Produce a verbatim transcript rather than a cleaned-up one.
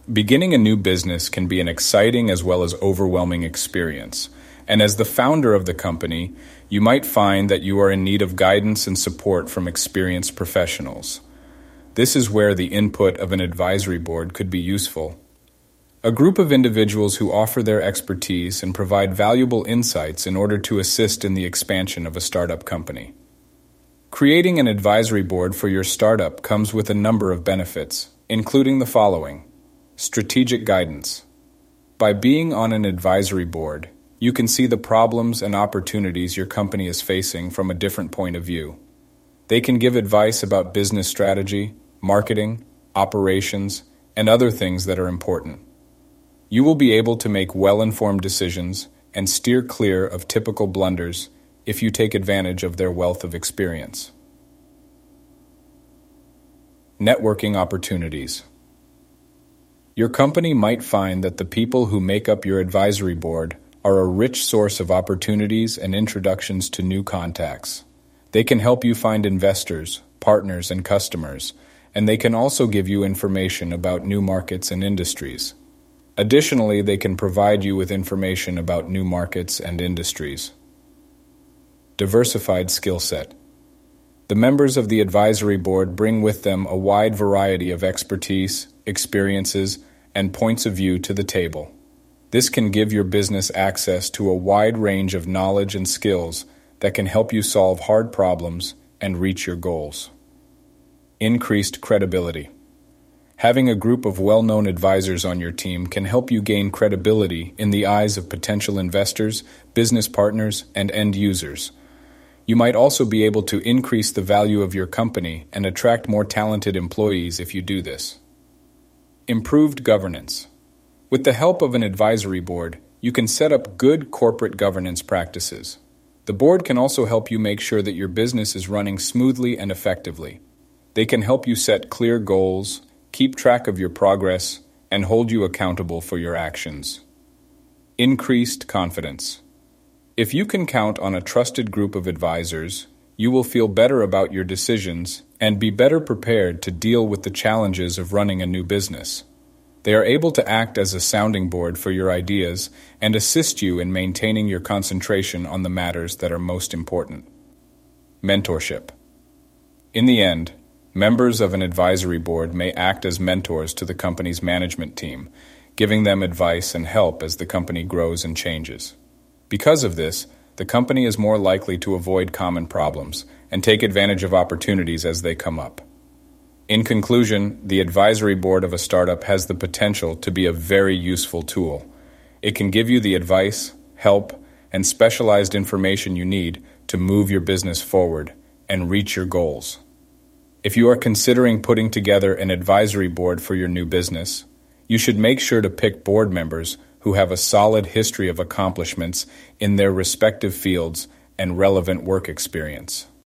Beginning a new business can be an exciting as well as overwhelming experience. And as the founder of the company, you might find that you are in need of guidance and support from experienced professionals. This is where the input of an advisory board could be useful. A group of individuals who offer their expertise and provide valuable insights in order to assist in the expansion of a startup company. Creating an advisory board for your startup comes with a number of benefits, including the following. Strategic guidance. By being on an advisory board, you can see the problems and opportunities your company is facing from a different point of view. They can give advice about business strategy, marketing, operations, and other things that are important. You will be able to make well-informed decisions and steer clear of typical blunders if you take advantage of their wealth of experience. Networking opportunities. Your company might find that the people who make up your advisory board are a rich source of opportunities and introductions to new contacts. They can help you find investors, partners, and customers, and they can also give you information about new markets and industries. Additionally, they can provide you with information about new markets and industries. Diversified skill set. The members of the advisory board bring with them a wide variety of expertise, experiences, and points of view to the table. This can give your business access to a wide range of knowledge and skills that can help you solve hard problems and reach your goals. Increased credibility. Having a group of well-known advisors on your team can help you gain credibility in the eyes of potential investors, business partners, and end users. You might also be able to increase the value of your company and attract more talented employees if you do this. Improved governance. With the help of an advisory board, you can set up good corporate governance practices. The board can also help you make sure that your business is running smoothly and effectively. They can help you set clear goals, keep track of your progress, and hold you accountable for your actions. Increased confidence. If you can count on a trusted group of advisors, you will feel better about your decisions and be better prepared to deal with the challenges of running a new business. They are able to act as a sounding board for your ideas and assist you in maintaining your concentration on the matters that are most important. Mentorship. In the end, members of an advisory board may act as mentors to the company's management team, giving them advice and help as the company grows and changes. Because of this, the company is more likely to avoid common problems and take advantage of opportunities as they come up. In conclusion, the advisory board of a startup has the potential to be a very useful tool. It can give you the advice, help, and specialized information you need to move your business forward and reach your goals. If you are considering putting together an advisory board for your new business, you should make sure to pick board members who have a solid history of accomplishments in their respective fields and relevant work experience.